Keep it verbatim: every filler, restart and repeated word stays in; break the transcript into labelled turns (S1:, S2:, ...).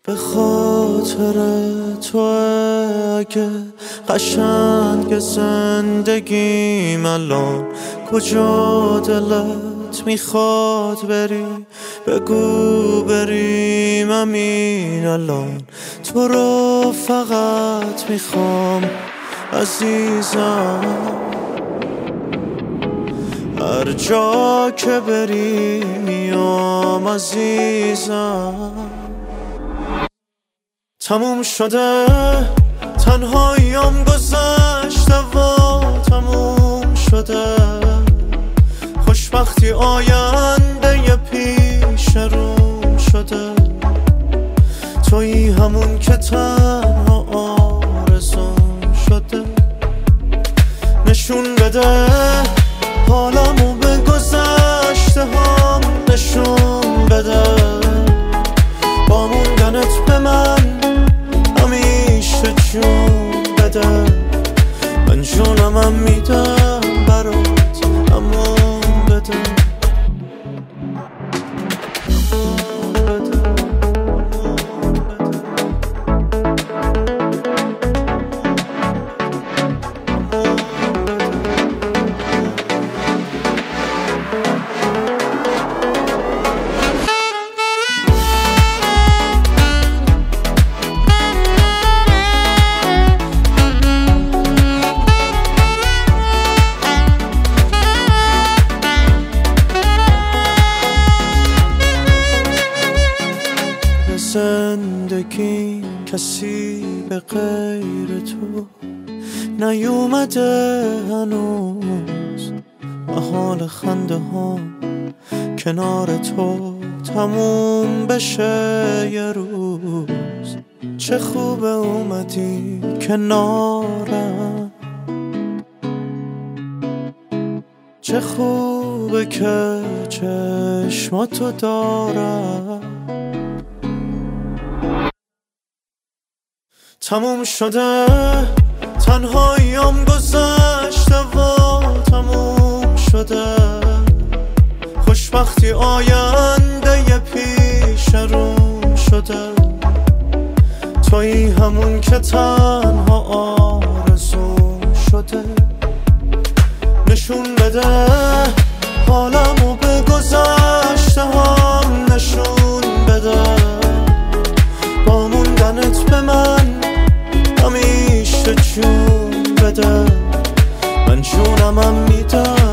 S1: به خاطر تو اگه قشنگ زندگیم الان کجا دلت میخواد بری بگو بریم همین الان تو رو فقط میخوام عزیزم هر جا که بری میام عزیزم تموم شده تنهاییم گذشته و تموم شده خوشبختی آینده ی پیش روم شده تویی همون که تنها آرزوم شده نشون بده حالمو به گذشته هم نشون بده با موندنت به من همیشه جون بده من جونم هم میدم برات امون بده زندگی کسی به غیر تو نیومده هنوز محال خنده ها کنار تو تموم بشه یه روز چه خوبه اومدی کنارم چه خوبه که چشماتو دارم تموم شده تنهاییم گذشته و تموم شده خوشبختی آینده ی پیش روم شده تویی همون که تنها آرزوم شده نشون بده حالمو به گذشته هم نشون بده با موندنت به من همیشه جون بده من جونم هم میدم